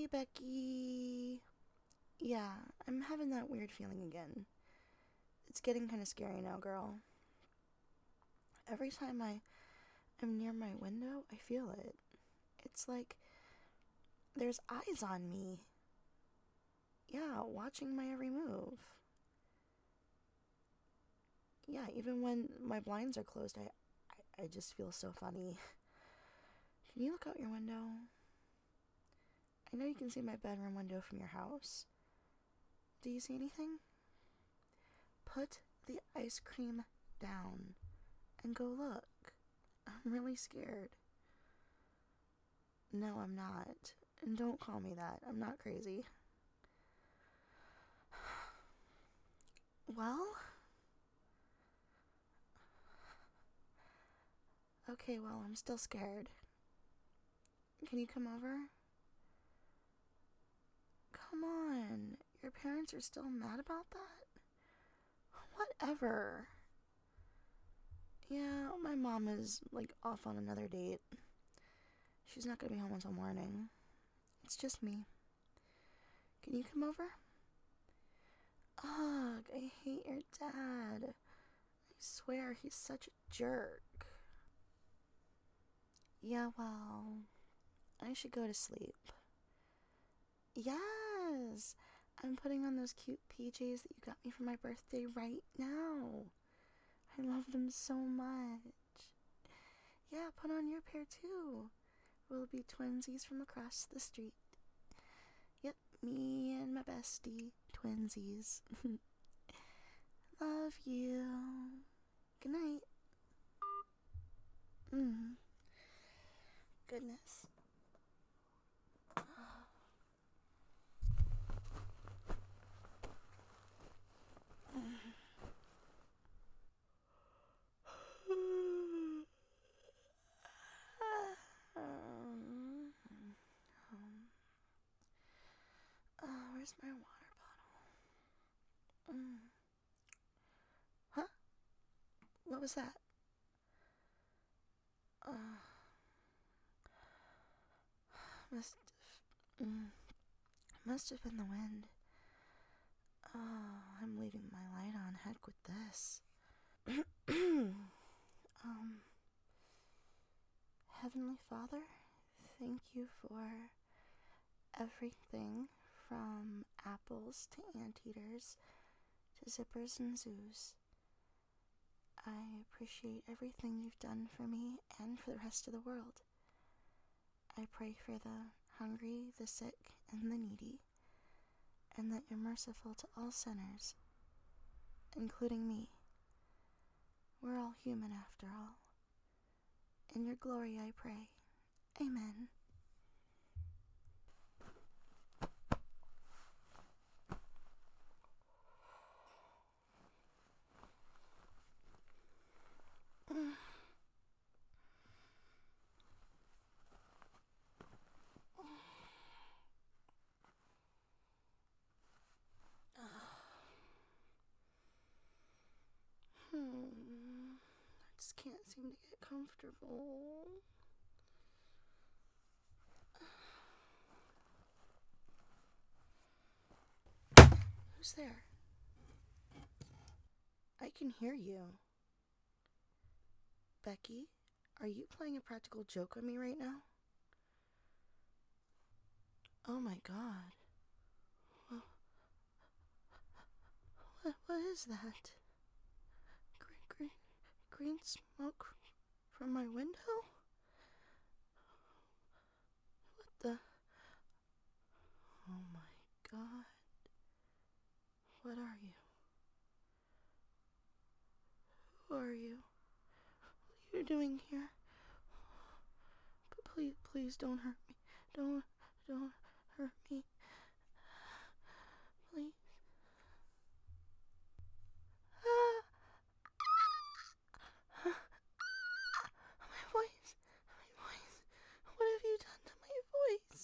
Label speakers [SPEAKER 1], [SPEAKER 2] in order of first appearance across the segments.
[SPEAKER 1] Hey, Becky. Yeah, I'm having that weird feeling again. It's getting kind of scary now, girl. Every time I am near my window, I feel it. It's like there's eyes on me. Yeah, watching my every move. Yeah, even when my blinds are closed, I just feel so funny. Can you look out your window? I know you can see my bedroom window from your house. Do you see anything? Put the ice cream down and go look. I'm really scared. No, I'm not. And don't call me that. I'm not crazy. Well? Okay, well, I'm still scared. Can you come over? Come on. Your parents are still mad about that? Whatever. Yeah, my mom is, off on another date. She's not gonna be home until morning. It's just me. Can you come over? Ugh, I hate your dad. I swear, he's such a jerk. Yeah, well, I should go to sleep. Yes! I'm putting on those cute PJs that you got me for my birthday right now. I love them so much. Yeah, put on your pair too. We'll be twinsies from across the street. Yep, me and my bestie, twinsies. Love you. Good night. Goodness. Where's my water bottle? Huh? What was that? Must must have been the wind. Oh, I'm leaving my light on. Heck with this. Heavenly Father, thank you for everything from apples to anteaters to zippers and zoos. I appreciate everything you've done for me and for the rest of the world. I pray for the hungry, the sick, and the needy, and that you're merciful to all sinners, including me. We're all human after all. In your glory I pray. Amen. I just can't seem to get comfortable. Who's there? I can hear you. Becky, are you playing a practical joke on me right now? Oh my god. What is that? Green smoke from my window? What the? Oh my god. What are you? Who are you? What are you doing here? But please don't hurt me. Don't hurt me. Please. Ah! My voice. What have you done to my voice?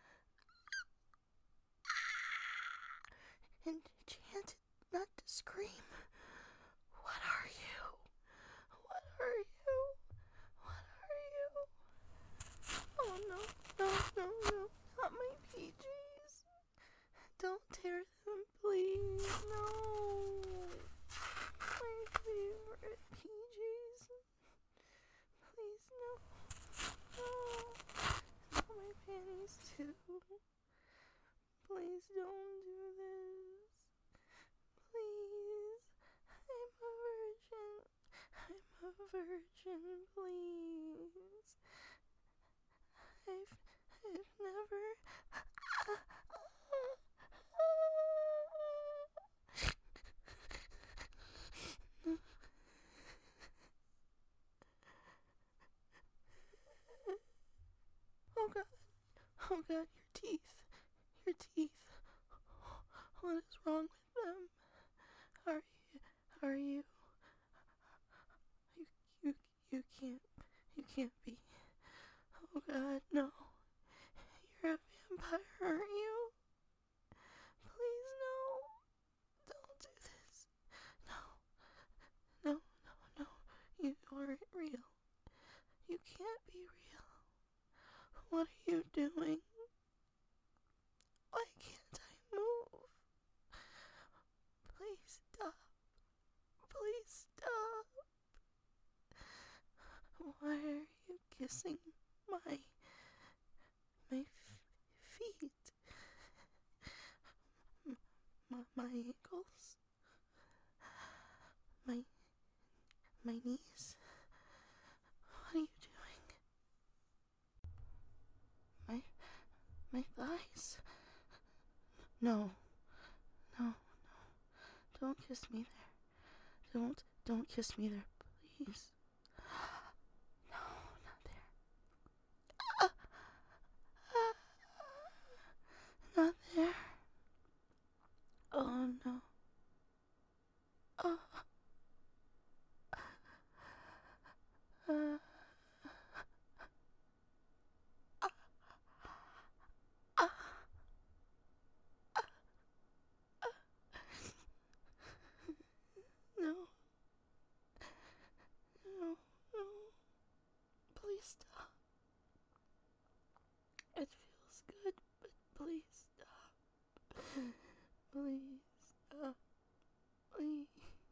[SPEAKER 1] Enchanted not to scream. What are you? What are you? What are you? Oh no, not my PJs. No. No. Not my panties too. Please don't do this. Please. I'm a virgin. I'm a virgin, please. I've never. Oh god. Oh god, your teeth. Your teeth. What is wrong with them? Are you you can't be. Oh god, no. You're a vampire, aren't you? Please no. Don't do this. No. No. You aren't real. You can't be real. What are you doing? Why can't I move? Please stop. Please stop. Why are you kissing my feet? My ankles? My knees? What are you doing? My thighs? No. Don't kiss me there. Don't kiss me there, please. No, not there. Not there. Oh no. Oh. No. No. Please stop. It feels good, but please stop. Please stop. Please.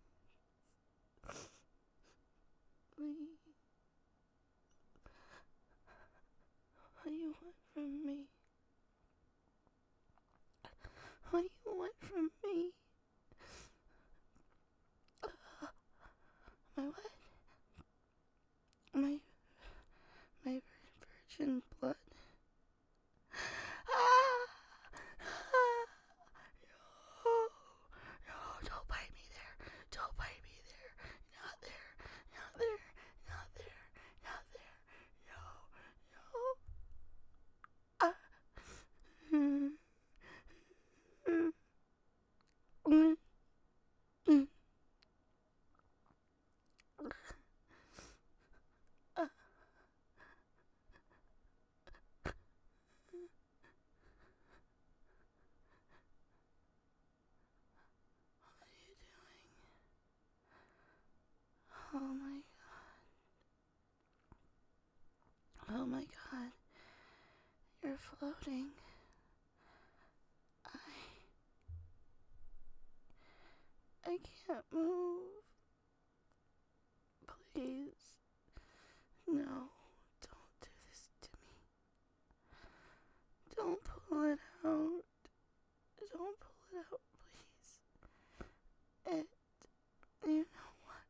[SPEAKER 1] Please. What do you want from me? What do you want from me? My what? My virgin blood. No, don't bite me there. Don't bite me there. Not there. Not there. Not there. Not there. No. Oh my god. You're floating. I can't move. Please. No. Don't do this to me. Don't pull it out. Don't pull it out, please. You know what?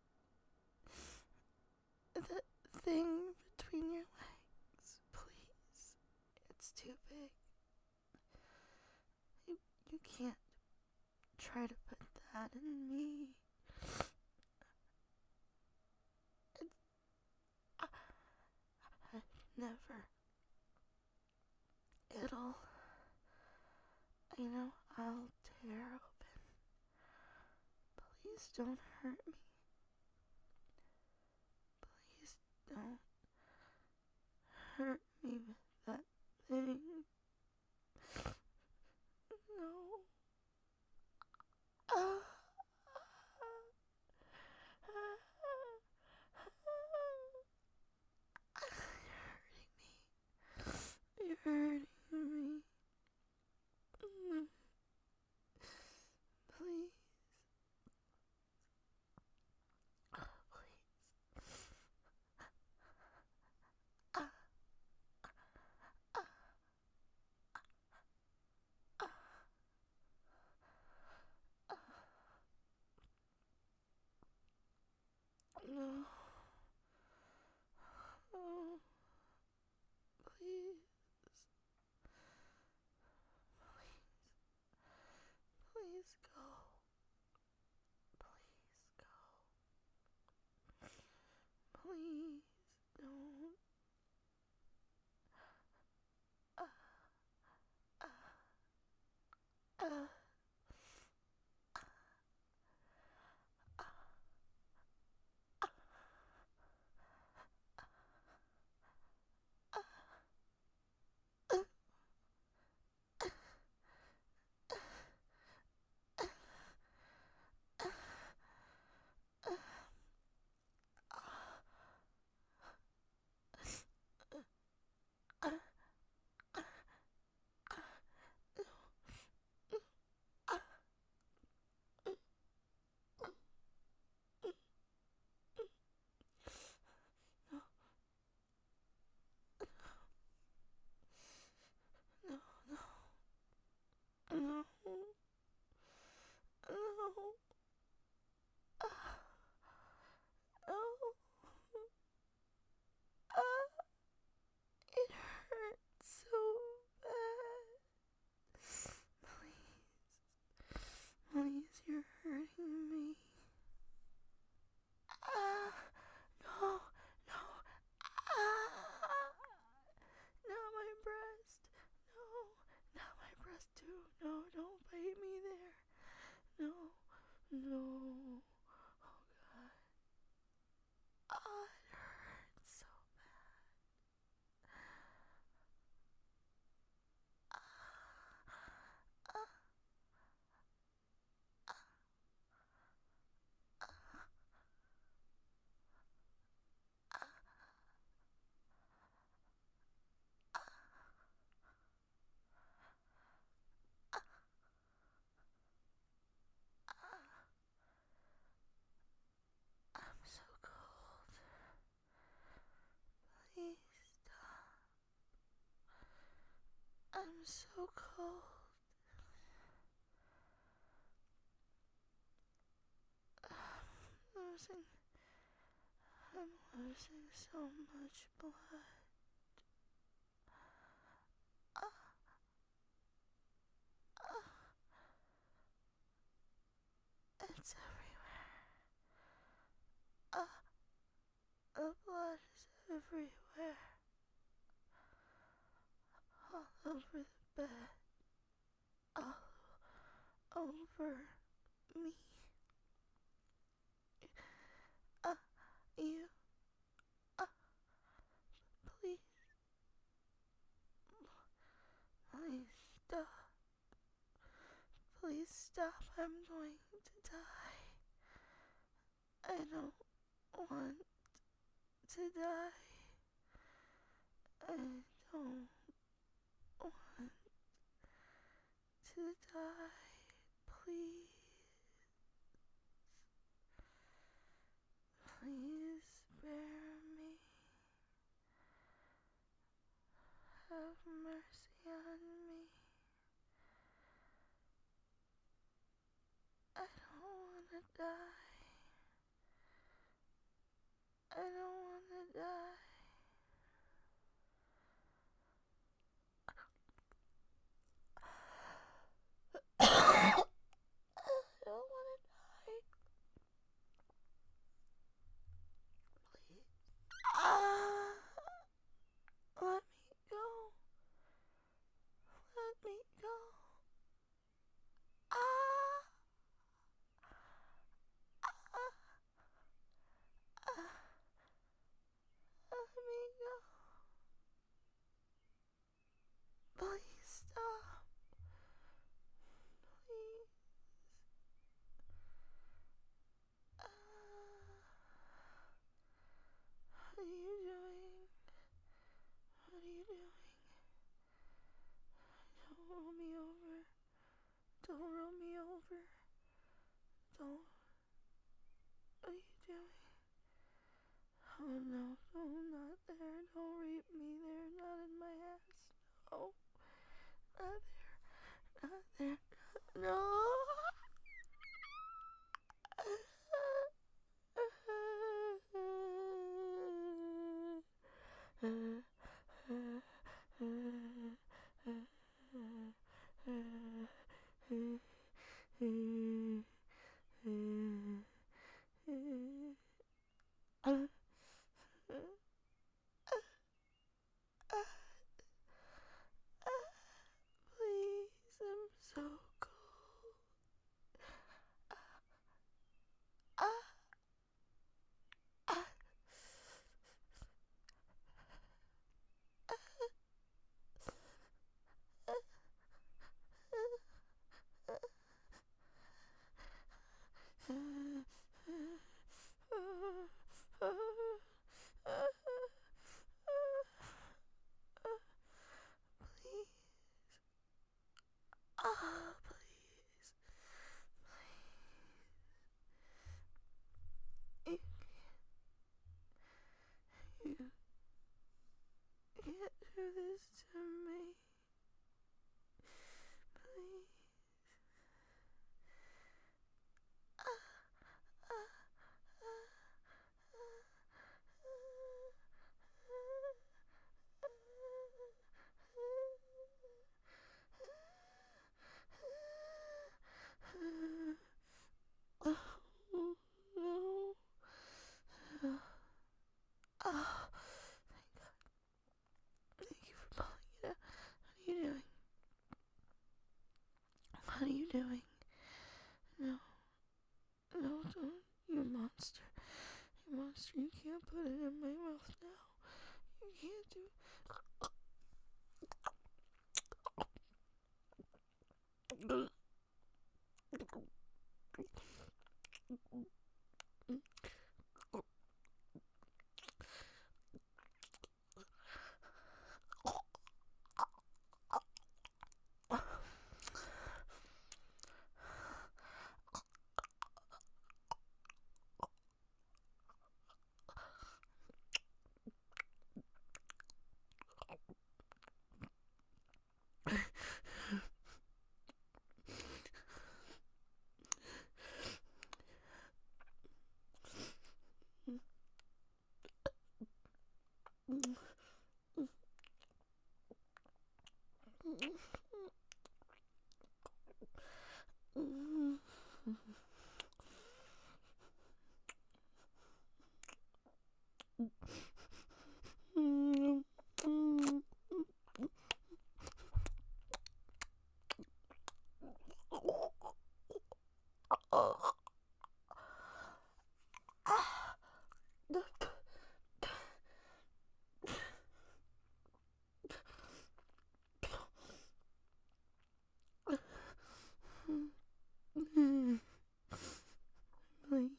[SPEAKER 1] That thing between your legs, please. It's too big. You can't try to put that in me. Never. I'll tear open. Please don't hurt me. Please don't hurt me with that thing. No. You're hurting me. Please. Please. No. Oh, please. Please go. Please go. Please don't. Uh, uh, uh. No. No. No. It hurts so bad. Please, you're hurting me. No, no. Not my breast. No, not my breast too. No, don't bite me there. No, no. Oh God. It hurts so I'm so cold. Please stop. I'm so cold. Losing. I'm losing so much blood. It's everywhere. The blood is everywhere. All over the bed. All over me. You. Please. Please stop. Please stop. I'm going to die. I don't want to die. I don't want to die. Please. Please spare me. Have mercy on me. I don't want to die. I don't want to die. I don't want to die. Please. Let me go. Let me go. Ah. Ah. Ah. can't do this to me. Please. Oh, no. Oh, thank you for pulling it out. What are you doing? No, no, don't. You monster. You monster. You can't put it in my mouth now. You can't do it. Please.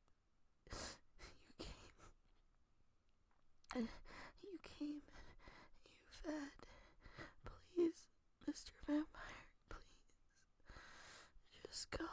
[SPEAKER 1] You came and you fed. Please, Mr. Vampire, please. Just go.